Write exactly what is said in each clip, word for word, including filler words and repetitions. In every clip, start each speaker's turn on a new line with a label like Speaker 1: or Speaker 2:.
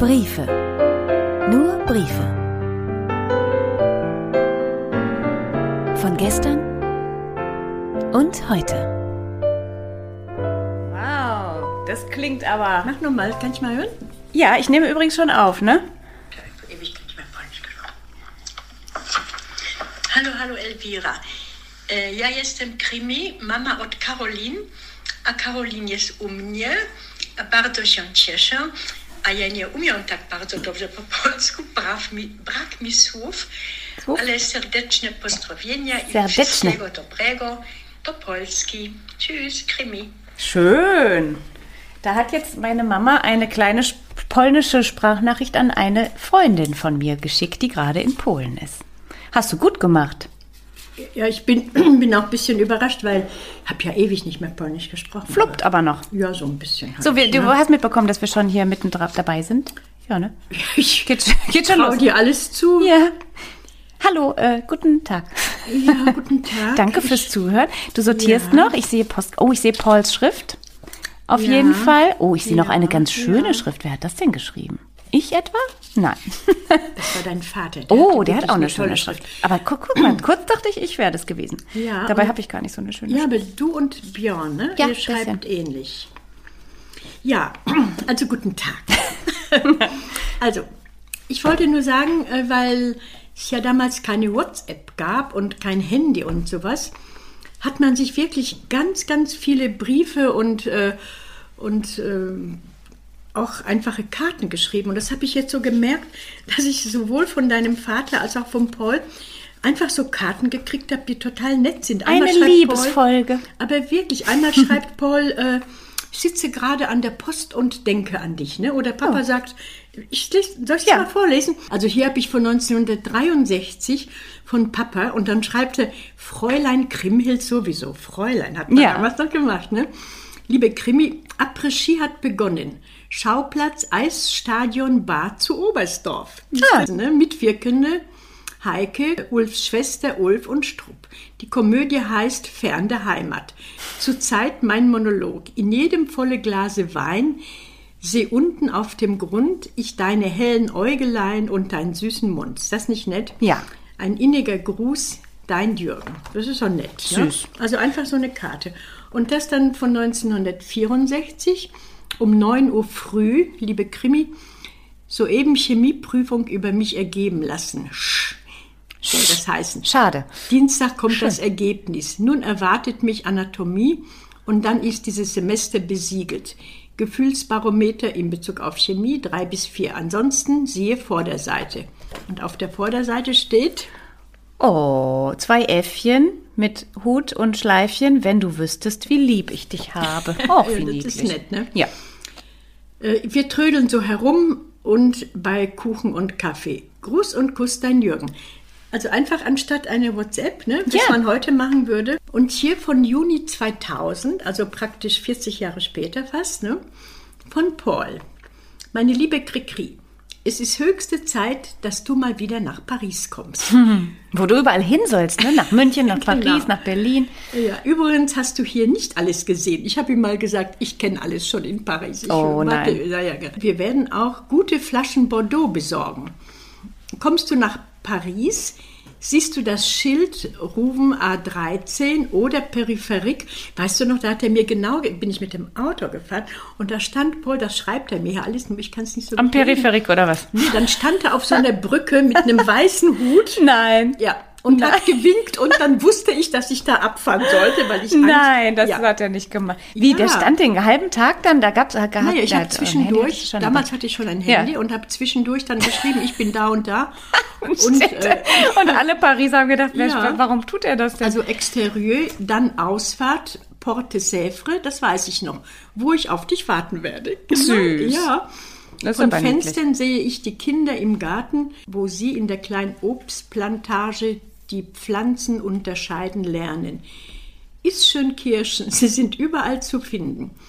Speaker 1: Briefe. Nur Briefe. Von gestern und heute.
Speaker 2: Wow, das klingt aber...
Speaker 3: Mach nochmal, kann ich mal hören?
Speaker 2: Ja, ich nehme übrigens schon auf, ne?
Speaker 3: Hallo, hallo Elvira. E, ja jestem Krimi, mama od Karolin, a Karolin jest u mnie. Bardzo się cieszę, a ja nie umiem tak bardzo dobrze po polsku, brak mi, brak mi słów, Słów? ale serdeczne pozdrowienia i wszystkiego dobrego do Polski. Tschüss, Krimi.
Speaker 2: Schön. Da hat jetzt meine Mama eine kleine polnische Sprachnachricht an eine Freundin von mir geschickt, die gerade in Polen ist. Hast du gut gemacht.
Speaker 3: Ja, ich bin, bin auch ein bisschen überrascht, weil ich habe ja ewig nicht mehr Polnisch gesprochen.
Speaker 2: Fluppt aber, aber noch.
Speaker 3: Ja, so ein bisschen. Halt,
Speaker 2: so, wir, du
Speaker 3: ne?
Speaker 2: hast mitbekommen, dass wir schon hier mitten drauf dabei sind? Ja, ne?
Speaker 3: Ich
Speaker 2: geht, geht schon los.
Speaker 3: dir alles zu.
Speaker 2: Ja. Hallo, äh, guten Tag.
Speaker 3: Ja, guten Tag.
Speaker 2: Danke
Speaker 3: ich,
Speaker 2: fürs Zuhören. Du sortierst
Speaker 3: ja.
Speaker 2: noch. Ich sehe Post. Oh, ich sehe Pauls Schrift. Auf
Speaker 3: ja.
Speaker 2: jeden Fall. Oh, ich sehe
Speaker 3: ja.
Speaker 2: noch eine ganz schöne
Speaker 3: ja.
Speaker 2: Schrift. Wer hat das denn geschrieben? Ich etwa? Nein.
Speaker 3: Das war dein Vater. Der
Speaker 2: oh,
Speaker 3: hat
Speaker 2: der hat auch eine schöne
Speaker 3: Schrift.
Speaker 2: Schrift. Aber guck, guck mal, kurz dachte ich, ich wäre das gewesen.
Speaker 3: Ja,
Speaker 2: Dabei habe ich gar nicht so eine schöne
Speaker 3: ja,
Speaker 2: Schrift.
Speaker 3: Ja, aber du und Björn, ne?
Speaker 2: Ja,
Speaker 3: Ihr schreibt
Speaker 2: bisschen.
Speaker 3: ähnlich. Ja, also guten Tag. Also, ich wollte nur sagen, weil es ja damals keine WhatsApp gab und kein Handy und sowas, hat man sich wirklich ganz, ganz viele Briefe und, äh, und äh, auch einfache Karten geschrieben. Und das habe ich jetzt so gemerkt, dass ich sowohl von deinem Vater als auch von Paul einfach so Karten gekriegt habe, die total nett sind.
Speaker 2: Einmal eine Liebesfolge.
Speaker 3: Paul, aber wirklich, einmal schreibt Paul, äh, ich sitze gerade an der Post und denke an dich. Ne? Oder Papa oh. sagt, ich, soll ich das ja. mal vorlesen? Also hier habe ich von neunzehnhundertdreiundsechzig von Papa und dann schreibt er, Fräulein Kriemhild sowieso. Fräulein hat man ja. damals noch gemacht. Ne? Liebe Krimi, Après-Ski hat begonnen. Schauplatz Eisstadion Bad zu Oberstdorf. Ah. Also, ne, Mitwirkende Heike, Ulfs Schwester Ulf und Strupp. Die Komödie heißt Fern der Heimat. Zurzeit mein Monolog. In jedem volle Glase Wein, seh unten auf dem Grund, ich deine hellen Äugelein und deinen süßen Mund. Ist das nicht nett?
Speaker 2: Ja.
Speaker 3: Ein inniger Gruß, dein Jürgen. Das ist doch nett.
Speaker 2: Süß.
Speaker 3: Ja? Also einfach so eine Karte. Und das dann von neunzehnhundertvierundsechzig um neun Uhr früh, liebe Krimi, soeben Chemieprüfung über mich ergeben lassen. Sch. Soll das heißen.
Speaker 2: Schade.
Speaker 3: Dienstag kommt
Speaker 2: Schön.
Speaker 3: Das Ergebnis. Nun erwartet mich Anatomie und dann ist dieses Semester besiegelt. Gefühlsbarometer in Bezug auf Chemie drei bis vier. Ansonsten siehe Vorderseite. Und auf der Vorderseite steht...
Speaker 2: Oh, zwei Äffchen mit Hut und Schleifchen, wenn du wüsstest, wie lieb ich dich habe. Oh, wie
Speaker 3: das
Speaker 2: niedlich.
Speaker 3: ist nett, ne?
Speaker 2: Ja.
Speaker 3: Wir trödeln so herum und bei Kuchen und Kaffee. Gruß und Kuss, dein Jürgen. Also einfach anstatt eine WhatsApp, ne, was
Speaker 2: ja.
Speaker 3: man heute machen würde. Und hier von Juni zweitausend, also praktisch vierzig Jahre später fast, ne, von Paul. Meine liebe Krikri, es ist höchste Zeit, dass du mal wieder nach Paris kommst.
Speaker 2: Hm, wo du überall hin sollst, ne? Nach München, nach Paris,
Speaker 3: genau.
Speaker 2: nach Berlin.
Speaker 3: Ja, übrigens hast du hier nicht alles gesehen. Ich habe ihm mal gesagt, ich kenne alles schon in Paris. Ich
Speaker 2: oh
Speaker 3: warte,
Speaker 2: nein.
Speaker 3: Ja, ja. Wir werden auch gute Flaschen Bordeaux besorgen. Kommst du nach Paris, siehst du das Schild Rouven A dreizehn oder Peripherik. Weißt du noch, da hat er mir genau, bin ich mit dem Auto gefahren und da stand Paul, das schreibt er mir hier alles, nur ich kann es nicht so
Speaker 2: Am
Speaker 3: gut
Speaker 2: Peripherik oder was?
Speaker 3: Nee, dann stand er auf so einer Brücke mit einem weißen Hut.
Speaker 2: Nein.
Speaker 3: Ja. Und
Speaker 2: Nein.
Speaker 3: hat gewinkt und dann wusste ich, dass ich da abfahren sollte, weil ich Angst,
Speaker 2: Nein, das
Speaker 3: ja.
Speaker 2: hat er nicht gemacht. Wie,
Speaker 3: Ja.
Speaker 2: der stand den halben Tag dann, da gab es...
Speaker 3: Naja, ich habe zwischendurch,
Speaker 2: schon
Speaker 3: damals
Speaker 2: dabei.
Speaker 3: hatte ich schon ein Handy
Speaker 2: Ja.
Speaker 3: und habe zwischendurch dann geschrieben, ich bin da und da.
Speaker 2: Und,
Speaker 3: und,
Speaker 2: äh, und alle Pariser haben gedacht, wer,
Speaker 3: Ja.
Speaker 2: warum tut er das denn?
Speaker 3: Also Exterieur, dann Ausfahrt, Porte Sèvres, das weiß ich noch, wo ich auf dich warten werde.
Speaker 2: Süß.
Speaker 3: Ja.
Speaker 2: Das ist
Speaker 3: Von
Speaker 2: aber niedlich.
Speaker 3: Fenstern sehe ich die Kinder im Garten, wo sie in der kleinen Obstplantage die Pflanzen unterscheiden lernen. Iss schön Kirschen, sie sind überall zu finden.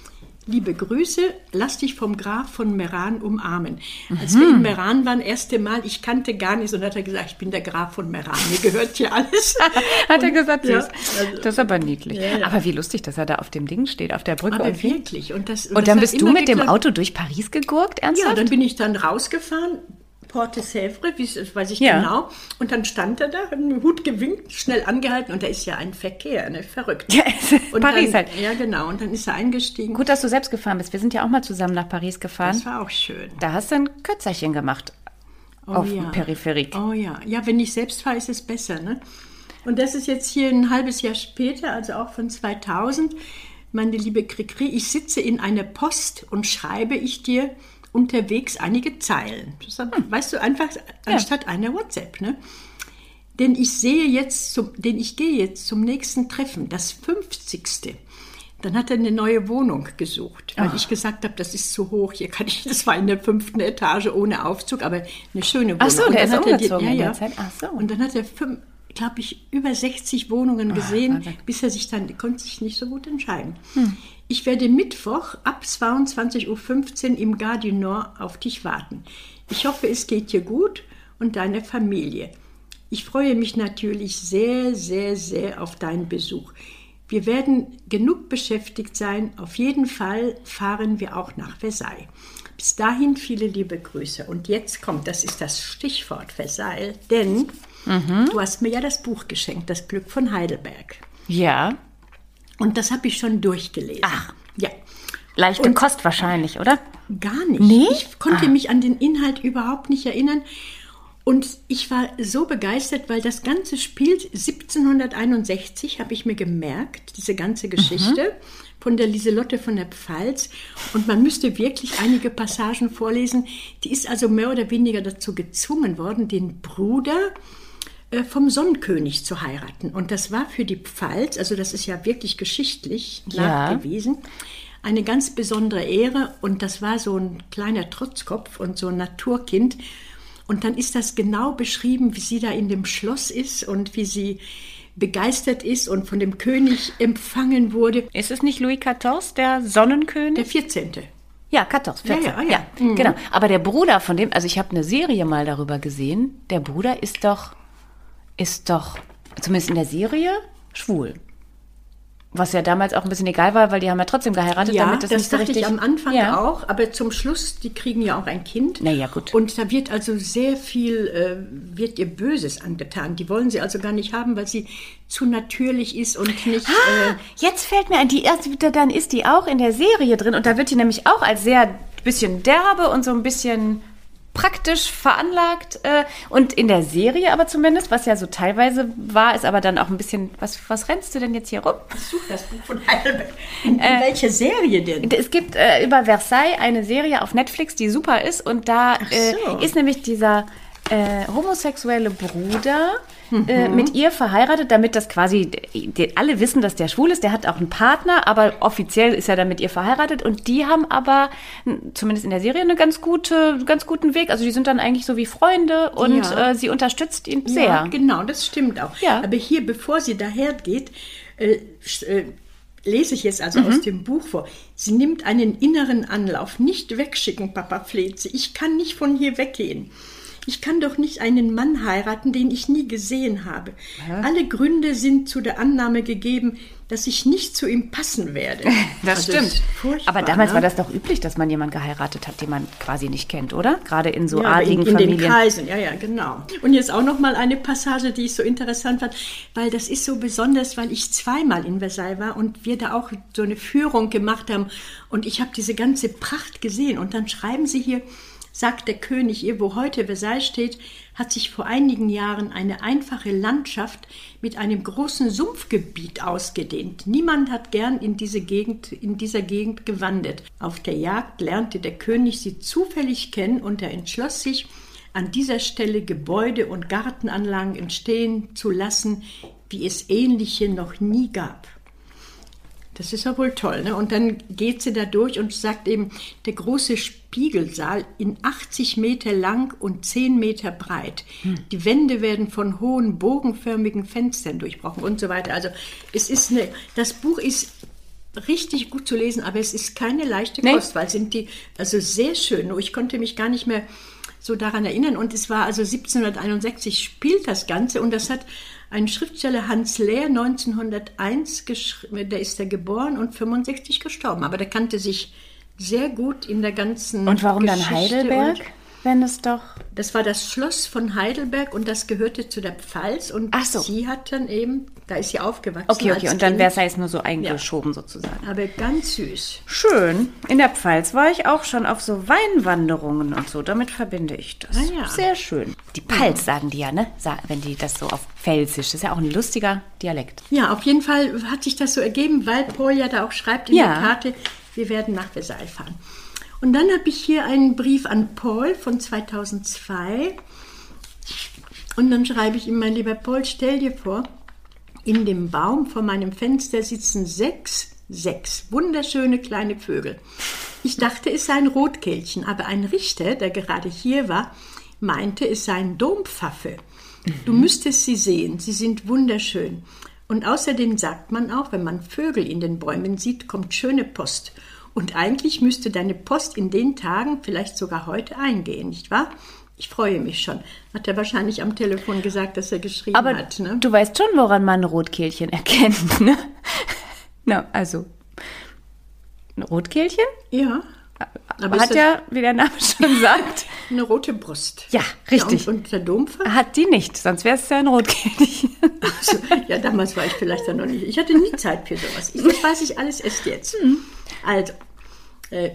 Speaker 3: liebe Grüße, lass dich vom Graf von Meran umarmen. Mhm. Als wir in Meran waren, erste Mal, ich kannte gar nichts und hat er gesagt, ich bin der Graf von Meran, mir gehört hier alles.
Speaker 2: Hat er gesagt, süß.
Speaker 3: Ja, also,
Speaker 2: das ist aber niedlich.
Speaker 3: Ja, ja.
Speaker 2: Aber wie lustig, dass er da auf dem Ding steht, auf der Brücke.
Speaker 3: Aber
Speaker 2: und
Speaker 3: wirklich. Und, das,
Speaker 2: und,
Speaker 3: und
Speaker 2: dann
Speaker 3: das
Speaker 2: bist du mit dem
Speaker 3: geklappt.
Speaker 2: Auto durch Paris gegurkt, ernsthaft?
Speaker 3: Ja, dann bin ich dann rausgefahren, Porte Sèvres, das weiß ich
Speaker 2: Ja.
Speaker 3: genau. Und dann stand er da, hat einen Hut gewinkt, schnell angehalten. Und da ist ja ein Verkehr, ne? Verrückt.
Speaker 2: Ja,
Speaker 3: und
Speaker 2: Paris
Speaker 3: dann,
Speaker 2: halt.
Speaker 3: Ja, genau. Und dann ist er eingestiegen.
Speaker 2: Gut, dass du selbst gefahren bist. Wir sind ja auch mal zusammen nach Paris gefahren.
Speaker 3: Das war auch schön.
Speaker 2: Da hast du ein Kürzerchen gemacht
Speaker 3: Oh,
Speaker 2: auf
Speaker 3: ja.
Speaker 2: dem Peripherik.
Speaker 3: Oh ja. Ja, wenn ich selbst fahre, ist es besser, ne? Und das ist jetzt hier ein halbes Jahr später, also auch von zweitausend. Meine liebe Krikri, ich sitze in einer Post und schreibe ich dir unterwegs einige Zeilen. Das, hm. Weißt du, einfach anstatt ja. einer WhatsApp, ne? Denn ich sehe jetzt, zum, denn ich gehe jetzt zum nächsten Treffen, das fünfzigste. Dann hat er eine neue Wohnung gesucht, weil
Speaker 2: oh.
Speaker 3: ich gesagt habe, das ist zu hoch. Hier kann ich, das war in der fünften Etage ohne Aufzug, aber eine schöne Wohnung.
Speaker 2: Ach so,
Speaker 3: und
Speaker 2: der
Speaker 3: dann
Speaker 2: ist
Speaker 3: hat er die,
Speaker 2: umgezogen
Speaker 3: ja,
Speaker 2: in der
Speaker 3: ja.
Speaker 2: Zeit. Ach so.
Speaker 3: Und dann hat er fünf, glaube ich, über sechzig Wohnungen gesehen,
Speaker 2: oh,
Speaker 3: bis er sich dann, konnte sich nicht so gut entscheiden.
Speaker 2: Hm.
Speaker 3: Ich werde Mittwoch ab zweiundzwanzig Uhr fünfzehn im Gare du Nord auf dich warten. Ich hoffe, es geht dir gut und deiner Familie. Ich freue mich natürlich sehr, sehr, sehr auf deinen Besuch. Wir werden genug beschäftigt sein. Auf jeden Fall fahren wir auch nach Versailles. Bis dahin viele liebe Grüße. Und jetzt kommt, das ist das Stichwort Versailles, denn mhm. du hast mir ja das Buch geschenkt, Das Glück von Heidelberg.
Speaker 2: Ja.
Speaker 3: Und das habe ich schon durchgelesen.
Speaker 2: Ach.
Speaker 3: Ja.
Speaker 2: Leichte
Speaker 3: Und
Speaker 2: Kost wahrscheinlich, oder?
Speaker 3: Gar nicht.
Speaker 2: Nee?
Speaker 3: Ich konnte
Speaker 2: Ah.
Speaker 3: mich an den Inhalt überhaupt nicht erinnern. Und ich war so begeistert, weil das Ganze spielt siebzehnhunderteinundsechzig, habe ich mir gemerkt, diese ganze Geschichte mhm. von der Lieselotte von der Pfalz. Und man müsste wirklich einige Passagen vorlesen. Die ist also mehr oder weniger dazu gezwungen worden, den Bruder äh, vom Sonnenkönig zu heiraten. Und das war für die Pfalz, also das ist ja wirklich geschichtlich
Speaker 2: Ja.
Speaker 3: nachgewiesen, eine ganz besondere Ehre. Und das war so ein kleiner Trotzkopf und so ein Naturkind. Und dann ist das genau beschrieben, wie sie da in dem Schloss ist und wie sie begeistert ist und von dem König empfangen wurde.
Speaker 2: Ist es nicht Louis vierzehn, der Sonnenkönig?
Speaker 3: Der vierzehnte.
Speaker 2: Ja, vierzehn, vierzehn.
Speaker 3: Ja, ja, ja.
Speaker 2: ja
Speaker 3: Mhm.
Speaker 2: genau. Aber der Bruder von dem, also ich habe eine Serie mal darüber gesehen, der Bruder ist doch, ist doch, zumindest in der Serie, schwul. Was ja damals auch ein bisschen egal war, weil die haben ja trotzdem geheiratet,
Speaker 3: Ja,
Speaker 2: damit das,
Speaker 3: das
Speaker 2: nicht so
Speaker 3: dachte
Speaker 2: richtig...
Speaker 3: ich am Anfang
Speaker 2: ja.
Speaker 3: auch, aber zum Schluss, die kriegen ja auch ein Kind.
Speaker 2: Na ja, gut.
Speaker 3: Und da wird also sehr viel, äh, wird ihr Böses angetan. Die wollen sie also gar nicht haben, weil sie zu natürlich ist und nicht...
Speaker 2: Ah,
Speaker 3: äh,
Speaker 2: jetzt fällt mir ein, die erste, dann ist die auch in der Serie drin und da wird die nämlich auch als sehr bisschen derbe und so ein bisschen praktisch veranlagt äh, und in der Serie aber zumindest, was ja so teilweise war, ist aber dann auch ein bisschen, was, was rennst du denn jetzt hier rum?
Speaker 3: ich suche das Buch von Heidelberg. In, in äh, welche Serie denn?
Speaker 2: Es gibt äh, über Versailles eine Serie auf Netflix, die super ist und da
Speaker 3: so.
Speaker 2: äh, ist nämlich dieser äh, homosexuelle Bruder äh, mit ihr verheiratet, damit das quasi, die, alle wissen, dass der schwul ist, der hat auch einen Partner, aber offiziell ist er dann mit ihr verheiratet und die haben aber, zumindest in der Serie, eine ganz gute, ganz guten Weg, also die sind dann eigentlich so wie Freunde und
Speaker 3: Ja.
Speaker 2: äh, sie unterstützt ihn sehr.
Speaker 3: Ja, genau, das stimmt auch.
Speaker 2: Ja.
Speaker 3: Aber hier, bevor sie dahergeht, äh, äh, lese ich jetzt also
Speaker 2: Mhm.
Speaker 3: aus dem Buch vor. Sie nimmt einen inneren Anlauf. Nicht wegschicken, Papa, fleht sie. Ich kann nicht von hier weggehen. Ich kann doch nicht einen Mann heiraten, den ich nie gesehen habe.
Speaker 2: Ja.
Speaker 3: Alle Gründe sind zu der Annahme gegeben, dass ich nicht zu ihm passen werde.
Speaker 2: Das
Speaker 3: Also,
Speaker 2: stimmt.
Speaker 3: ist furchtbar,
Speaker 2: Aber damals
Speaker 3: ne?
Speaker 2: war das doch üblich, dass man jemanden geheiratet hat, den man quasi nicht kennt, oder? Gerade in so
Speaker 3: Ja, aber
Speaker 2: adligen
Speaker 3: in, in
Speaker 2: Familien.
Speaker 3: den Kreisen, ja, ja, genau. Und jetzt auch noch mal eine Passage, die ich so interessant fand, weil das ist so besonders, weil ich zweimal in Versailles war und wir da auch so eine Führung gemacht haben und ich habe diese ganze Pracht gesehen und dann schreiben sie hier, sagt der König ihr, wo heute Versailles steht, hat sich vor einigen Jahren eine einfache Landschaft mit einem großen Sumpfgebiet ausgedehnt. Niemand hat gern in diese Gegend, in dieser Gegend gewandert. Auf der Jagd lernte der König sie zufällig kennen und er entschloss sich, an dieser Stelle Gebäude und Gartenanlagen entstehen zu lassen, wie es ähnliche noch nie gab. Das ist ja wohl toll, ne? Und dann geht sie da durch und sagt eben, der große Spiegelsaal in achtzig Meter lang und zehn Meter breit. Hm. Die Wände werden von hohen, bogenförmigen Fenstern durchbrochen und so weiter. Also es ist eine, das Buch ist richtig gut zu lesen, aber es ist keine leichte
Speaker 2: Nee.
Speaker 3: Kost, weil sind die also sehr schön. Nur ich konnte mich gar nicht mehr so daran erinnern. Und es war also siebzehnhunderteinundsechzig spielt das Ganze und das hat ein Schriftsteller Hans Lehr neunzehnhunderteins geschrieben, der ist da geboren und fünfundsechzig gestorben. Aber der kannte sich sehr gut in der ganzen
Speaker 2: Und warum dann
Speaker 3: Geschichte
Speaker 2: Heidelberg,
Speaker 3: und
Speaker 2: wenn es doch...
Speaker 3: das war das Schloss von Heidelberg und das gehörte zu der Pfalz und
Speaker 2: Ach so.
Speaker 3: sie hat dann eben, da ist sie aufgewachsen.
Speaker 2: Okay, okay,
Speaker 3: als
Speaker 2: und dann
Speaker 3: Kind.
Speaker 2: wäre es ja jetzt nur so eingeschoben sozusagen.
Speaker 3: Aber ganz süß.
Speaker 2: Schön. In der Pfalz war ich auch schon auf so Weinwanderungen und so. Damit verbinde ich das.
Speaker 3: Ah, ja.
Speaker 2: Sehr schön. Die Pfalz sagen die ja, ne? Sa- Wenn die das so auf Pfälzisch. Das ist ja auch ein lustiger Dialekt.
Speaker 3: Ja, auf jeden Fall hat sich das so ergeben, weil Paul ja da auch schreibt in
Speaker 2: Ja.
Speaker 3: der Karte, wir werden nach Versailles fahren. Und dann habe ich hier einen Brief an Paul von zweitausendzwei. Und dann schreibe ich ihm, mein lieber Paul, stell dir vor, in dem Baum vor meinem Fenster sitzen sechs, sechs wunderschöne kleine Vögel. Ich dachte, es sei ein Rotkehlchen, aber ein Richter, der gerade hier war, meinte, es sei ein Dompfaffe. Du müsstest sie sehen, sie sind wunderschön. Und außerdem sagt man auch, wenn man Vögel in den Bäumen sieht, kommt schöne Post. Und eigentlich müsste deine Post in den Tagen, vielleicht sogar heute, eingehen, nicht wahr? Ich freue mich schon. Hat er wahrscheinlich am Telefon gesagt, dass er geschrieben
Speaker 2: Aber
Speaker 3: hat. Ne?
Speaker 2: du weißt schon, woran man ein Rotkehlchen erkennt, ne? Na, also, ein Rotkehlchen?
Speaker 3: Ja. Aber
Speaker 2: Hat
Speaker 3: ist das
Speaker 2: ja, wie der Name schon sagt,
Speaker 3: eine rote Brust.
Speaker 2: ja, richtig.
Speaker 3: Ja, und, und der Dompfer?
Speaker 2: Hat die nicht, sonst wäre es ja ein Rotkehlchen.
Speaker 3: Also, ja, damals war ich vielleicht dann noch nicht. Ich hatte nie Zeit für sowas. Ich, das weiß ich alles erst jetzt. Also, äh,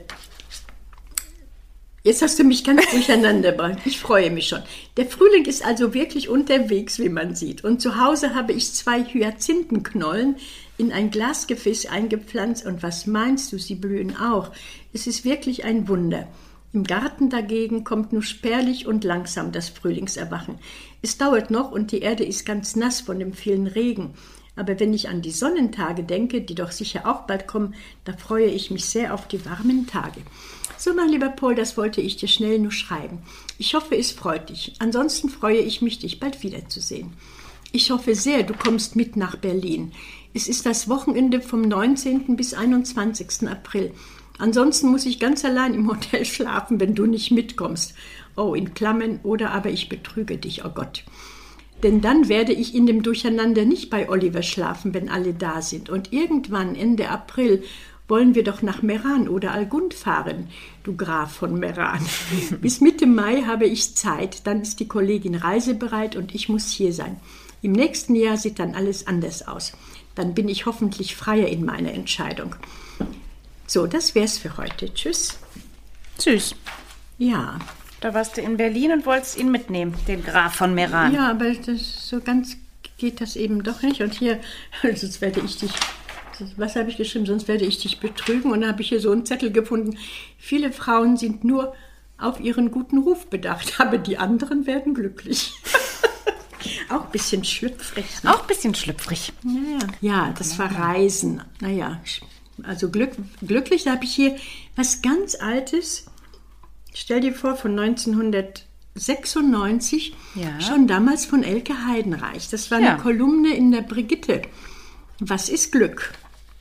Speaker 3: jetzt hast du mich ganz durcheinander gebracht. Ich freue mich schon. Der Frühling ist also wirklich unterwegs, wie man sieht. Und zu Hause habe ich zwei Hyazinthenknollen in ein Glasgefäß eingepflanzt. Und was meinst du, sie blühen auch. Es ist wirklich ein Wunder. Im Garten dagegen kommt nur spärlich und langsam das Frühlingserwachen. Es dauert noch und die Erde ist ganz nass von dem vielen Regen. Aber wenn ich an die Sonnentage denke, die doch sicher auch bald kommen, da freue ich mich sehr auf die warmen Tage. So, mein lieber Paul, das wollte ich dir schnell nur schreiben. Ich hoffe, es freut dich. Ansonsten freue ich mich, dich bald wiederzusehen. Ich hoffe sehr, du kommst mit nach Berlin. Es ist das Wochenende vom neunzehnten bis einundzwanzigsten April. Ansonsten muss ich ganz allein im Hotel schlafen, wenn du nicht mitkommst. Oh, in Klammern, oder aber ich betrüge dich, oh Gott. Denn dann werde ich in dem Durcheinander nicht bei Oliver schlafen, wenn alle da sind. Und irgendwann, Ende April, wollen wir doch nach Meran oder Algund fahren, du Graf von Meran. Bis Mitte Mai habe ich Zeit, dann ist die Kollegin reisebereit und ich muss hier sein. Im nächsten Jahr sieht dann alles anders aus. Dann bin ich hoffentlich freier in meiner Entscheidung. So, das wär's für heute. Tschüss.
Speaker 2: Süß.
Speaker 3: Ja.
Speaker 2: Da warst du in Berlin und wolltest ihn mitnehmen, den Graf von Meran.
Speaker 3: Ja, aber das, so ganz geht das eben doch nicht. Und hier, sonst werde ich dich, was habe ich geschrieben, sonst werde ich dich betrügen. Und dann habe ich hier so einen Zettel gefunden. Viele Frauen sind nur auf ihren guten Ruf bedacht, aber die anderen werden glücklich. Auch ein bisschen schlüpfrig. Ne?
Speaker 2: Auch ein bisschen schlüpfrig.
Speaker 3: Naja. Ja, das Verreisen. Naja, also glück, glücklich, da habe ich hier was ganz Altes. Stell dir vor, von neunzehnhundertsechsundneunzig,
Speaker 2: Ja.
Speaker 3: schon damals von Elke Heidenreich. Das war
Speaker 2: Ja.
Speaker 3: eine Kolumne in der Brigitte. Was ist Glück?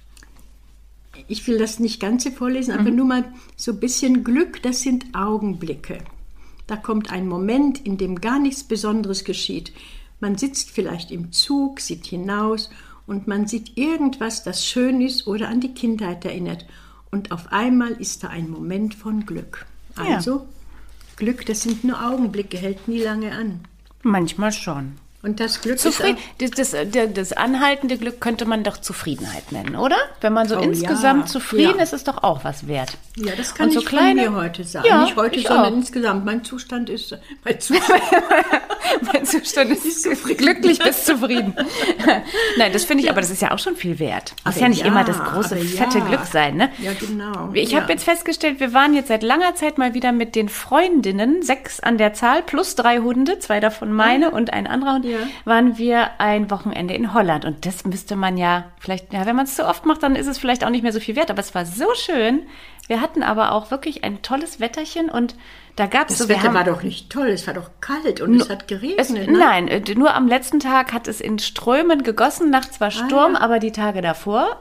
Speaker 3: Ich will das nicht ganz hier vorlesen, aber nur mal so ein bisschen Glück, das sind Augenblicke. Da kommt ein Moment, in dem gar nichts Besonderes geschieht. Man sitzt vielleicht im Zug, sieht hinaus und man sieht irgendwas, das schön ist oder an die Kindheit erinnert. Und auf einmal ist da ein Moment von Glück.
Speaker 2: Ja.
Speaker 3: Also, Glück, das sind nur Augenblicke, hält nie lange an.
Speaker 2: Manchmal schon.
Speaker 3: Und das Glück
Speaker 2: Zufrieden,
Speaker 3: ist
Speaker 2: das, das, das, das anhaltende Glück könnte man doch Zufriedenheit nennen, oder? Wenn man so
Speaker 3: Oh,
Speaker 2: insgesamt
Speaker 3: ja.
Speaker 2: zufrieden
Speaker 3: Ja.
Speaker 2: ist, ist doch auch was wert.
Speaker 3: auch, ja, das kann
Speaker 2: Und so
Speaker 3: ich
Speaker 2: kleine-
Speaker 3: von mir heute sagen.
Speaker 2: Ja,
Speaker 3: Nicht heute,
Speaker 2: ich
Speaker 3: sondern
Speaker 2: auch.
Speaker 3: insgesamt. Mein Zustand ist, mein Zustand
Speaker 2: Mein Zustand ist glücklich bis zufrieden. Nein, das finde ich, aber das ist ja auch schon viel wert. Muss
Speaker 3: Aber
Speaker 2: ja nicht
Speaker 3: ja,
Speaker 2: immer das große,
Speaker 3: aber
Speaker 2: fette
Speaker 3: ja.
Speaker 2: Glück sein, ne?
Speaker 3: Ja, genau.
Speaker 2: Ich
Speaker 3: Ja.
Speaker 2: habe jetzt festgestellt, wir waren jetzt seit langer Zeit mal wieder mit den Freundinnen, sechs an der Zahl, plus drei Hunde, zwei davon meine und ein anderer Hund,
Speaker 3: Ja.
Speaker 2: waren wir ein Wochenende in Holland. Und das müsste man ja vielleicht, ja, wenn man es zu oft macht, dann ist es vielleicht auch nicht mehr so viel wert. Aber es war so schön. Wir hatten aber auch wirklich ein tolles Wetterchen und da gab es
Speaker 3: Das
Speaker 2: so, wir
Speaker 3: Wetter
Speaker 2: haben,
Speaker 3: war doch nicht toll, es war doch kalt und es hat geregnet.
Speaker 2: es,
Speaker 3: ne?
Speaker 2: Nein, äh, nur am letzten Tag hat es in Strömen gegossen, nachts war Sturm,
Speaker 3: ja.
Speaker 2: aber die Tage davor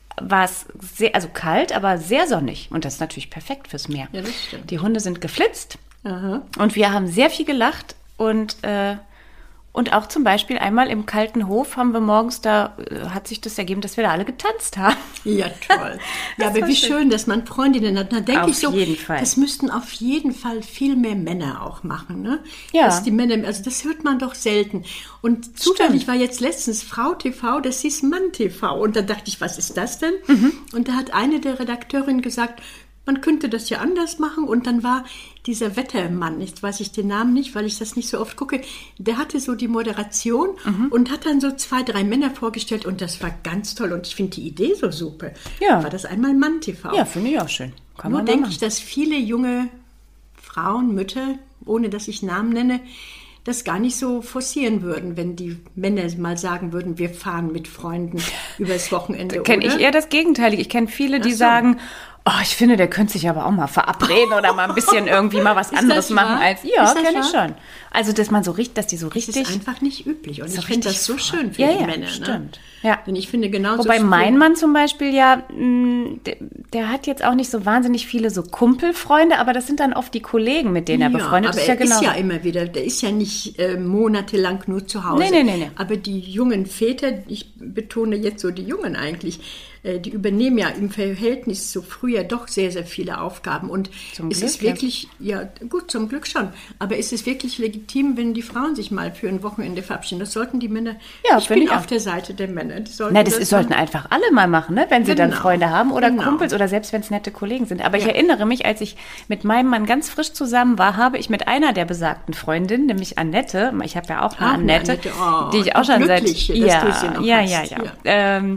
Speaker 2: war es sehr, also kalt, aber sehr sonnig. Und das ist natürlich perfekt fürs Meer.
Speaker 3: Ja, das stimmt.
Speaker 2: Die Hunde sind geflitzt.
Speaker 3: Aha.
Speaker 2: Und wir haben sehr viel gelacht. Und, äh, und auch zum Beispiel einmal im kalten Hof haben wir morgens, da äh, hat sich das ergeben, dass wir da alle getanzt haben.
Speaker 3: Ja, toll. Ja, aber wie schön, dass man Freundinnen hat. Da denke
Speaker 2: Auf
Speaker 3: ich so,
Speaker 2: jeden Fall.
Speaker 3: das müssten auf jeden Fall viel mehr Männer auch machen. Ne?
Speaker 2: Ja.
Speaker 3: Dass die Männer, also das hört man doch selten. Und zufällig war jetzt letztens Frau T V, das hieß Mann T V. Und da dachte ich, was ist das denn? Mhm. Und da hat eine der Redakteurinnen gesagt, man könnte das ja anders machen. Und dann war dieser Wettermann, jetzt weiß ich den Namen nicht, weil ich das nicht so oft gucke, der hatte so die Moderation mhm. und hat dann so zwei, drei Männer vorgestellt und das war ganz toll. Und ich finde die Idee so super.
Speaker 2: Ja.
Speaker 3: War das einmal Mann T V?
Speaker 2: Ja, finde ich auch schön. Kann
Speaker 3: Nur
Speaker 2: man
Speaker 3: denke
Speaker 2: machen.
Speaker 3: ich, dass viele junge Frauen, Mütter, ohne dass ich Namen nenne, das gar nicht so forcieren würden, wenn die Männer mal sagen würden, wir fahren mit Freunden übers Wochenende.
Speaker 2: Kenne ich eher das Gegenteilige. Ich kenne viele, die
Speaker 3: Ach so.
Speaker 2: sagen, oh, ich finde, der könnte sich aber auch mal verabreden oder mal ein bisschen irgendwie mal was
Speaker 3: Ist
Speaker 2: anderes
Speaker 3: das
Speaker 2: machen
Speaker 3: wahr?
Speaker 2: als ja,
Speaker 3: Ist das
Speaker 2: kenne ich
Speaker 3: wahr?
Speaker 2: schon. Also, dass man so richtig, dass die so
Speaker 3: Das
Speaker 2: richtig.
Speaker 3: ist einfach nicht üblich. Und
Speaker 2: so
Speaker 3: ich finde
Speaker 2: richtig
Speaker 3: das so
Speaker 2: vor-
Speaker 3: schön für
Speaker 2: ja,
Speaker 3: die
Speaker 2: ja,
Speaker 3: Männer.
Speaker 2: stimmt.
Speaker 3: Ne?
Speaker 2: Ja.
Speaker 3: Denn ich finde genauso.
Speaker 2: Wobei
Speaker 3: viel-
Speaker 2: mein Mann zum Beispiel ja, mh, der, der hat jetzt auch nicht so wahnsinnig viele so Kumpelfreunde, aber das sind dann oft die Kollegen, mit denen er befreundet
Speaker 3: aber
Speaker 2: ist. Ja,
Speaker 3: er
Speaker 2: genau.
Speaker 3: ist ja immer wieder, der ist ja nicht äh, monatelang nur zu Hause.
Speaker 2: Nee, nee, nee, nee.
Speaker 3: Aber die jungen Väter, ich betone jetzt so die Jungen eigentlich, äh, die übernehmen ja im Verhältnis zu früher doch sehr, sehr viele Aufgaben. Und
Speaker 2: Zum
Speaker 3: es
Speaker 2: Glück,
Speaker 3: ist wirklich, ja. ja gut, zum Glück schon, aber es ist wirklich legitim, wenn die Frauen sich mal für ein Wochenende verabschieden. Das sollten die Männer,
Speaker 2: Ja,
Speaker 3: ich
Speaker 2: finde
Speaker 3: bin
Speaker 2: ich
Speaker 3: auf
Speaker 2: auch.
Speaker 3: der Seite der Männer. Die sollten
Speaker 2: Na, das,
Speaker 3: das
Speaker 2: ist, sollten
Speaker 3: dann-
Speaker 2: einfach alle mal machen, ne? Wenn sie dann
Speaker 3: Genau.
Speaker 2: Freunde haben oder
Speaker 3: Genau.
Speaker 2: Kumpels oder selbst wenn es nette Kollegen sind. Aber ich erinnere mich, als ich mit meinem Mann ganz frisch zusammen war, habe ich mit einer der besagten Freundinnen, nämlich Annette, ich habe ja auch eine
Speaker 3: Ach, eine
Speaker 2: Annette,
Speaker 3: Annette. Oh,
Speaker 2: die ich auch
Speaker 3: die
Speaker 2: schon seit
Speaker 3: Glückliche, dass
Speaker 2: ja,
Speaker 3: du sie noch
Speaker 2: ja,
Speaker 3: hast.
Speaker 2: ja, ja,
Speaker 3: Ja.
Speaker 2: Ähm,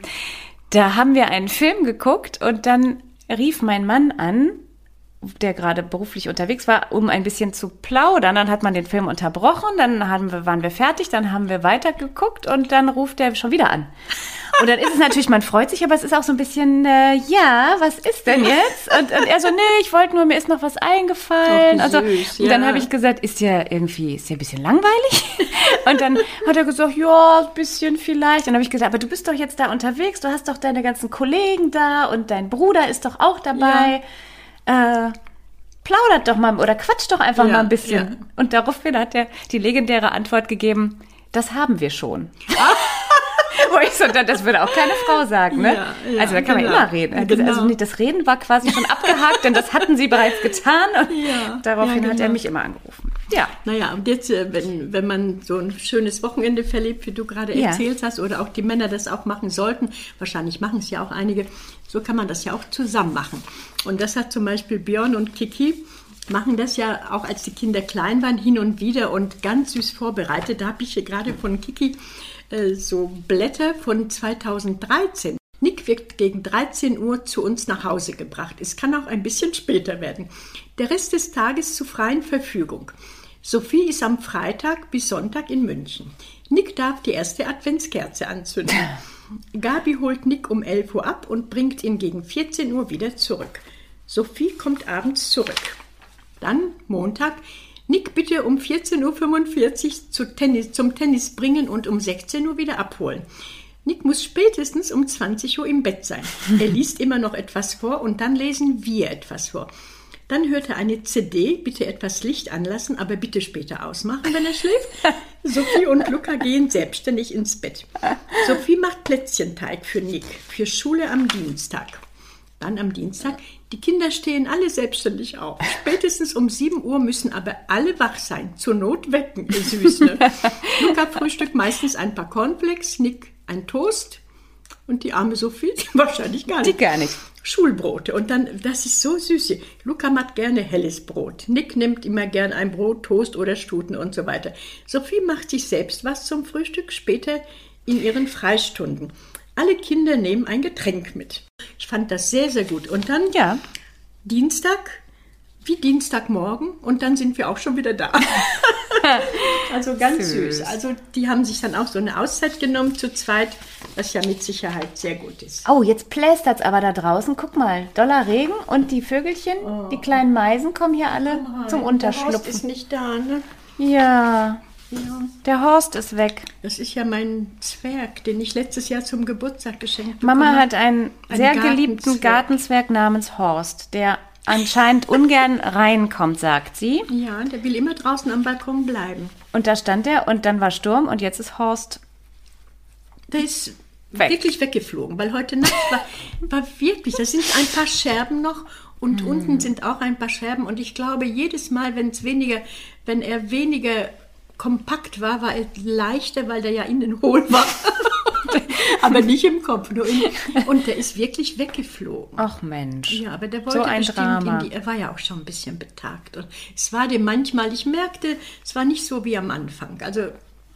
Speaker 2: da haben wir einen Film geguckt und dann rief mein Mann an, der gerade beruflich unterwegs war, um ein bisschen zu plaudern. Dann hat man den Film unterbrochen, dann haben wir, waren wir fertig, dann haben wir weitergeguckt und dann ruft er schon wieder an. Und dann ist es natürlich, man freut sich, aber es ist auch so ein bisschen, äh, ja, was ist denn jetzt? Und, und er so, nee, ich wollte nur, mir ist noch was eingefallen.
Speaker 3: Ach, wie
Speaker 2: Also,
Speaker 3: süß,
Speaker 2: und dann
Speaker 3: ja.
Speaker 2: habe ich gesagt, ist ja irgendwie, ist ja ein bisschen langweilig? Und dann hat er gesagt, ja, ein bisschen vielleicht. Und dann habe ich gesagt, aber du bist doch jetzt da unterwegs, du hast doch deine ganzen Kollegen da und dein Bruder ist doch auch dabei. Äh, plaudert doch mal oder quatscht doch einfach
Speaker 3: Ja,
Speaker 2: mal ein bisschen.
Speaker 3: ja.
Speaker 2: Und daraufhin hat er die legendäre Antwort gegeben, das haben wir schon. Wo ich so, das würde auch keine Frau sagen, ne?
Speaker 3: Ja, ja,
Speaker 2: also da kann
Speaker 3: genau.
Speaker 2: man immer reden. Er hat gesagt,
Speaker 3: Genau.
Speaker 2: Also nee, das Reden war quasi schon abgehakt, denn das hatten sie bereits getan. Und
Speaker 3: Ja,
Speaker 2: daraufhin
Speaker 3: ja,
Speaker 2: hat er
Speaker 3: genau.
Speaker 2: mich immer angerufen. Ja.
Speaker 3: Naja, und jetzt, äh, wenn, wenn man so ein schönes Wochenende verlebt, wie du gerade
Speaker 2: Ja.
Speaker 3: erzählt hast, oder auch die Männer das auch machen sollten, wahrscheinlich machen es ja auch einige, so kann man das ja auch zusammen machen. Und das hat zum Beispiel Björn und Kiki, machen das ja auch, als die Kinder klein waren, hin und wieder und ganz süß vorbereitet. Da habe ich hier gerade von Kiki äh, so Blätter von zweitausenddreizehn. Nick wird gegen dreizehn Uhr zu uns nach Hause gebracht. Es kann auch ein bisschen später werden. Der Rest des Tages zur freien Verfügung. Sophie ist am Freitag bis Sonntag in München. Nick darf die erste Adventskerze anzünden. Gabi holt Nick um elf Uhr ab und bringt ihn gegen vierzehn Uhr wieder zurück. Sophie kommt abends zurück. Dann Montag, Nick bitte um vierzehn Uhr fünfundvierzig zu Tennis, zum Tennis bringen und um sechzehn Uhr wieder abholen. Nick muss spätestens um zwanzig Uhr im Bett sein. Er liest immer noch etwas vor und dann lesen wir etwas vor. Dann hört er eine C D, bitte etwas Licht anlassen, aber bitte später ausmachen, wenn er schläft. Sophie und Luca gehen selbstständig ins Bett. Sophie macht Plätzchenteig für Nick, für Schule am Dienstag. Dann am Dienstag, die Kinder stehen alle selbstständig auf. Spätestens um sieben Uhr müssen aber alle wach sein. Zur Not wecken, ihr süß, ne? Luca frühstückt meistens ein paar Cornflakes, Nick ein Toast und die arme Sophie wahrscheinlich gar nicht.
Speaker 2: Die gar nicht.
Speaker 3: Schulbrote. Und dann, das ist so süß. Luca macht gerne helles Brot. Nick nimmt immer gern ein Brot, Toast oder Stuten und so weiter. Sophie macht sich selbst was zum Frühstück, später in ihren Freistunden. Alle Kinder nehmen ein Getränk mit. Ich fand das sehr, sehr gut. Und dann
Speaker 2: Ja.
Speaker 3: Dienstag, wie Dienstagmorgen, und dann sind wir auch schon wieder da. Also ganz süß.
Speaker 2: Süß.
Speaker 3: Also die haben sich dann auch so eine Auszeit genommen zu zweit, was ja mit Sicherheit sehr gut ist.
Speaker 2: Oh, jetzt plästert's aber da draußen. Guck mal, doller Regen und die Vögelchen, die kleinen Meisen kommen hier alle zum
Speaker 3: Der Horst
Speaker 2: Unterschlupfen.
Speaker 3: ist nicht da, ne?
Speaker 2: Ja.
Speaker 3: Ja.
Speaker 2: Der Horst ist weg.
Speaker 3: Das ist ja mein Zwerg, den ich letztes Jahr zum Geburtstag geschenkt habe.
Speaker 2: Mama hat einen
Speaker 3: Ein
Speaker 2: sehr
Speaker 3: Gartenzwerg.
Speaker 2: geliebten Gartenzwerg namens Horst, der anscheinend ungern reinkommt, sagt sie.
Speaker 3: Ja, der will immer draußen am Balkon bleiben.
Speaker 2: Und da stand er und dann war Sturm und jetzt ist Horst
Speaker 3: Der ist
Speaker 2: weg.
Speaker 3: wirklich weggeflogen, weil heute Nacht war, war wirklich, da sind ein paar Scherben noch und
Speaker 2: Hm.
Speaker 3: unten sind auch ein paar Scherben und ich glaube, jedes Mal, wenn es weniger, wenn er weniger kompakt war, war er leichter, weil der ja innen hohl war. Aber nicht im Kopf. Nur in, und der ist wirklich weggeflogen.
Speaker 2: Ach Mensch.
Speaker 3: Ja, aber der wollte
Speaker 2: So ein
Speaker 3: bestimmt
Speaker 2: Drama.
Speaker 3: in die, er war ja auch schon ein bisschen betagt. Und es war dem manchmal, ich merkte, es war nicht so wie am Anfang. Also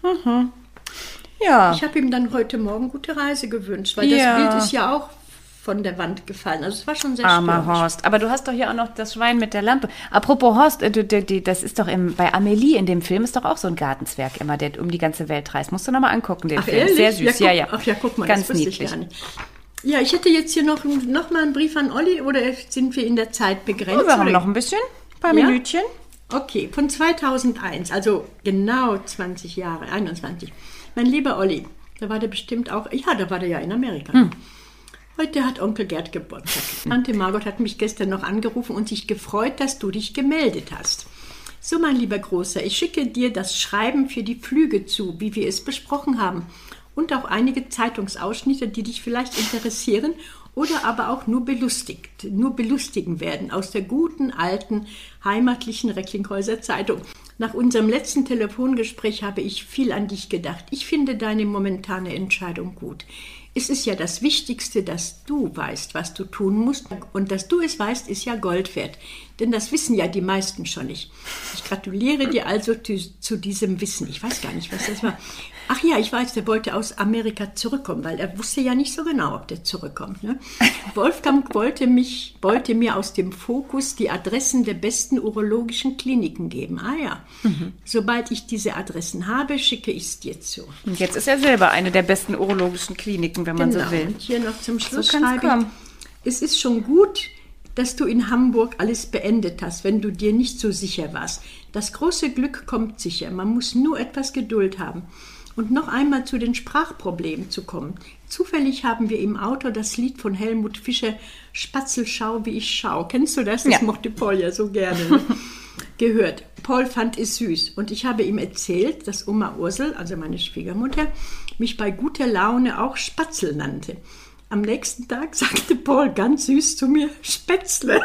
Speaker 2: Ja.
Speaker 3: ich habe ihm dann heute Morgen gute Reise gewünscht, weil
Speaker 2: Ja.
Speaker 3: das Bild ist ja auch von der Wand gefallen. Also es war schon sehr
Speaker 2: Armer
Speaker 3: störrisch.
Speaker 2: Horst. Aber du hast doch hier auch noch das Schwein mit der Lampe. Apropos Horst, äh, du, du, die- das ist doch im, bei Amelie in dem Film ist doch auch so ein Gartenzwerg immer, der um die ganze Welt reist. Musst du noch mal angucken, den
Speaker 3: Ach,
Speaker 2: Film.
Speaker 3: ehrlich?
Speaker 2: Sehr süß, ja,
Speaker 3: guck,
Speaker 2: ja.
Speaker 3: Ach ja, guck mal,
Speaker 2: Ganz
Speaker 3: das wusste
Speaker 2: niedlich.
Speaker 3: ich gar nicht. Ja, ich hätte jetzt hier noch, noch mal einen Brief an Olli, oder sind wir in der Zeit begrenzt?
Speaker 2: Oh, wir haben
Speaker 3: oder?
Speaker 2: noch ein bisschen, ein paar
Speaker 3: Ja?
Speaker 2: Minütchen.
Speaker 3: Okay, von zweitausendeins, also genau zwanzig Jahre, einundzwanzig. Mein lieber Olli, da war der bestimmt auch, ja, da war der ja in Amerika.
Speaker 2: Hm.
Speaker 3: Heute hat Onkel Gerd Geburtstag. Tante Margot hat mich gestern noch angerufen und sich gefreut, dass du dich gemeldet hast. So, mein lieber Großer, ich schicke dir das Schreiben für die Flüge zu, wie wir es besprochen haben. Und auch einige Zeitungsausschnitte, die dich vielleicht interessieren oder aber auch nur belustigt, nur belustigen werden aus der guten, alten, heimatlichen Recklinghäuser Zeitung. Nach unserem letzten Telefongespräch habe ich viel an dich gedacht. Ich finde deine momentane Entscheidung gut. Es ist ja das Wichtigste, dass du weißt, was du tun musst. Und dass du es weißt, ist ja Gold wert. Denn das wissen ja die meisten schon nicht. Ich gratuliere dir also zu, zu diesem Wissen. Ich weiß gar nicht, was das war. Ach ja, ich weiß, der wollte aus Amerika zurückkommen, weil er wusste ja nicht so genau, ob der zurückkommt. Ne? Wolfgang wollte, mich, wollte mir aus dem Fokus die Adressen der besten urologischen Kliniken geben. Ah ja, mhm. Sobald ich diese Adressen habe, schicke ich es dir zu.
Speaker 2: Und jetzt ist er selber eine der besten urologischen Kliniken, wenn man
Speaker 3: Genau.
Speaker 2: so will.
Speaker 3: Und hier noch zum Schluss
Speaker 2: So kann's
Speaker 3: schreibe
Speaker 2: kommen.
Speaker 3: ich, es ist schon gut, dass du in Hamburg alles beendet hast, wenn du dir nicht so sicher warst. Das große Glück kommt sicher, man muss nur etwas Geduld haben. Und noch einmal zu den Sprachproblemen zu kommen. Zufällig haben wir im Auto das Lied von Helmut Fischer, Spatzelschau, wie ich schau. Kennst du das? Das
Speaker 2: Ja.
Speaker 3: mochte Paul ja so gerne. Ne? Gehört. Paul fand es süß. Und ich habe ihm erzählt, dass Oma Ursel, also meine Schwiegermutter, mich bei guter Laune auch Spatzel nannte. Am nächsten Tag sagte Paul ganz süß zu mir, Spätzle.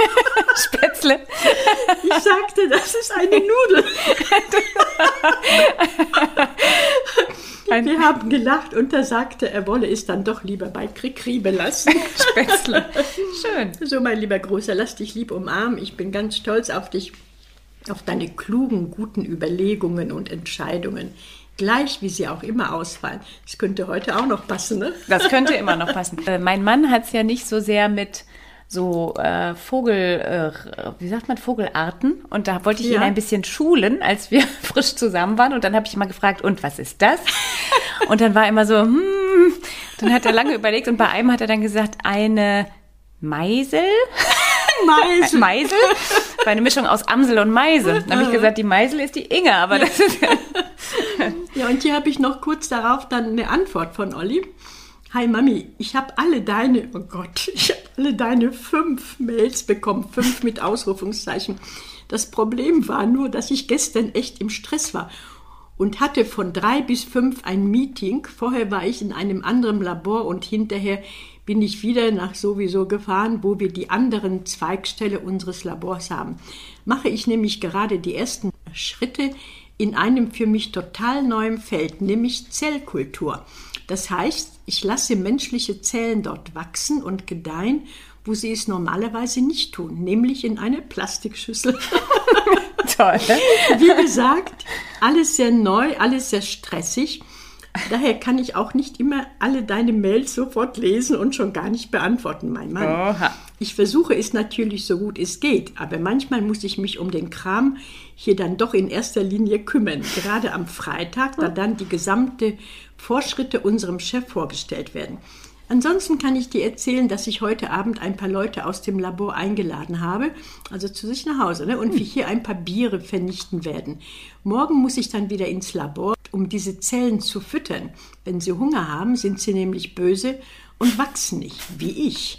Speaker 2: Spätzle.
Speaker 3: Ich sagte, das ist eine Nudel. Wir haben gelacht und er sagte, er wolle es dann doch lieber bei Krikri belassen.
Speaker 2: Spätzle. Schön.
Speaker 3: So, mein lieber Großer, lass dich lieb umarmen. Ich bin ganz stolz auf dich, auf deine klugen, guten Überlegungen und Entscheidungen. Gleich wie sie auch immer ausfallen. Das könnte heute auch noch passen, ne?
Speaker 2: Das könnte immer noch passen. Äh, mein Mann hat es ja nicht so sehr mit so äh, Vogel, äh, wie sagt man, Vogelarten. Und da wollte ich
Speaker 3: Ja.
Speaker 2: ihn ein bisschen schulen, als wir frisch zusammen waren. Und dann habe ich mal gefragt, und was ist das? Und dann war immer so, hm. Dann hat er lange überlegt und bei einem hat er dann gesagt, eine Meisel.
Speaker 3: Meisel.
Speaker 2: Meisel? War eine Mischung aus Amsel und Meise. Dann habe ich gesagt, die Meisel ist die Inge, aber das ist ja...
Speaker 3: Ja, und hier habe ich noch kurz darauf dann eine Antwort von Olli. Hi Mami, ich habe alle deine, oh Gott, ich habe alle deine fünf Mails bekommen, fünf mit Ausrufungszeichen. Das Problem war nur, dass ich gestern echt im Stress war und hatte von drei bis fünf ein Meeting. Vorher war ich in einem anderen Labor und hinterher bin ich wieder nach sowieso gefahren, wo wir die anderen Zweigstelle unseres Labors haben. Mache ich nämlich gerade die ersten Schritte in einem für mich total neuen Feld, nämlich Zellkultur. Das heißt, ich lasse menschliche Zellen dort wachsen und gedeihen, wo sie es normalerweise nicht tun, nämlich in eine Plastikschüssel.
Speaker 2: Toll.
Speaker 3: Wie gesagt, alles sehr neu, alles sehr stressig. Daher kann ich auch nicht immer alle deine Mails sofort lesen und schon gar nicht beantworten, mein Mann.
Speaker 2: Oha.
Speaker 3: Ich versuche es natürlich so gut es geht, aber manchmal muss ich mich um den Kram hier dann doch in erster Linie kümmern. Gerade am Freitag, da dann die gesamte Vorschritte unserem Chef vorgestellt werden. Ansonsten kann ich dir erzählen, dass ich heute Abend ein paar Leute aus dem Labor eingeladen habe, also zu sich nach Hause, ne? Und wir hier ein paar Biere vernichten werden. Morgen muss ich dann wieder ins Labor, um diese Zellen zu füttern. Wenn sie Hunger haben, sind sie nämlich böse und wachsen nicht, wie ich.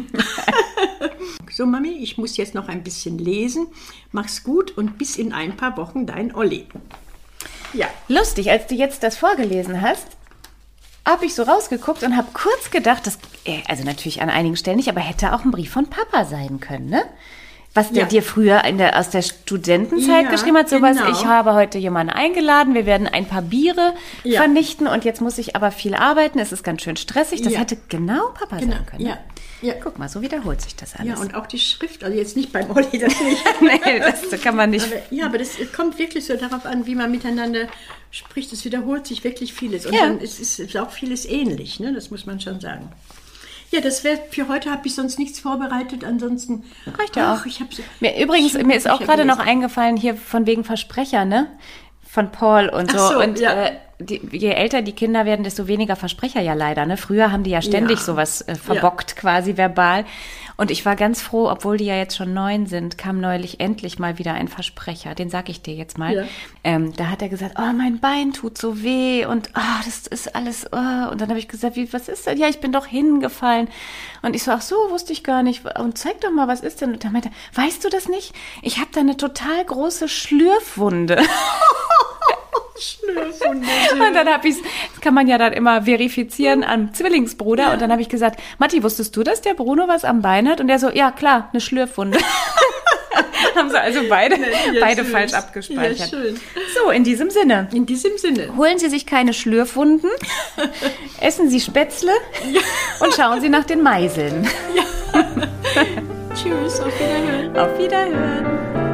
Speaker 3: So, Mami, ich muss jetzt noch ein bisschen lesen. Mach's gut und bis in ein paar Wochen, dein Olli.
Speaker 2: Ja. Lustig, als du jetzt das vorgelesen hast, habe ich so rausgeguckt und habe kurz gedacht, das, also natürlich an einigen Stellen nicht, aber hätte auch ein Brief von Papa sein können, ne? Was der
Speaker 3: Ja.
Speaker 2: dir früher in der, aus der Studentenzeit
Speaker 3: Ja,
Speaker 2: geschrieben hat, sowas,
Speaker 3: genau.
Speaker 2: ich habe heute jemanden eingeladen, wir werden ein paar Biere
Speaker 3: Ja.
Speaker 2: vernichten und jetzt muss ich aber viel arbeiten, es ist ganz schön stressig. Das
Speaker 3: Ja.
Speaker 2: hätte genau Papa
Speaker 3: Genau,
Speaker 2: sein können. Ne?
Speaker 3: ja. Ja.
Speaker 2: Guck mal, so wiederholt sich das alles.
Speaker 3: Ja, und auch die Schrift, also jetzt nicht beim Olli, das nicht.
Speaker 2: Nee, das kann man nicht.
Speaker 3: Aber, ja, aber das kommt wirklich so darauf an, wie man miteinander spricht. Es wiederholt sich wirklich vieles. Und
Speaker 2: Ja.
Speaker 3: dann ist es ist auch vieles ähnlich, ne? Das muss man schon sagen. Ja, das wäre für heute, habe ich sonst nichts vorbereitet. Ansonsten
Speaker 2: Reicht ja
Speaker 3: ach,
Speaker 2: auch.
Speaker 3: Ich hab so,
Speaker 2: Mir, übrigens,
Speaker 3: schöne
Speaker 2: mir ist auch
Speaker 3: Bücher
Speaker 2: gerade noch
Speaker 3: gelesen.
Speaker 2: eingefallen, hier von wegen Versprecher, ne? Von Paul und so.
Speaker 3: Ach so,
Speaker 2: und
Speaker 3: ja.
Speaker 2: äh, die, je älter die Kinder werden, desto weniger Versprecher ja leider. Ne? Früher haben die ja ständig
Speaker 3: Ja.
Speaker 2: sowas äh, verbockt, quasi verbal. Und ich war ganz froh, obwohl die ja jetzt schon neun sind, kam neulich endlich mal wieder ein Versprecher. Den sag ich dir jetzt mal.
Speaker 3: Ja.
Speaker 2: Ähm, da hat er gesagt, oh, mein Bein tut so weh und oh, das ist alles. Oh. Und dann habe ich gesagt, wie, was ist denn? Ja, ich bin doch hingefallen. Und ich so, ach so, wusste ich gar nicht. Und zeig doch mal, was ist denn? Und dann meinte er, weißt du das nicht? Ich habe da eine total große Schlürfwunde.
Speaker 3: Schlürfwunde.
Speaker 2: Und dann habe ich, das kann man ja dann immer verifizieren am Zwillingsbruder.
Speaker 3: Ja.
Speaker 2: Und dann habe ich gesagt, Matti, wusstest du, dass der Bruno was am Bein hat? Und der so, ja klar, eine Schlürfwunde. Haben sie also beide,
Speaker 3: Ja,
Speaker 2: beide
Speaker 3: süß.
Speaker 2: falsch abgespeichert.
Speaker 3: Ja, schön.
Speaker 2: So, in diesem Sinne.
Speaker 3: In diesem Sinne.
Speaker 2: Holen Sie sich keine Schlürfwunden, essen Sie Spätzle und schauen Sie nach den Meiseln.
Speaker 3: Tschüss, auf Wiederhören.
Speaker 2: Auf Wiederhören.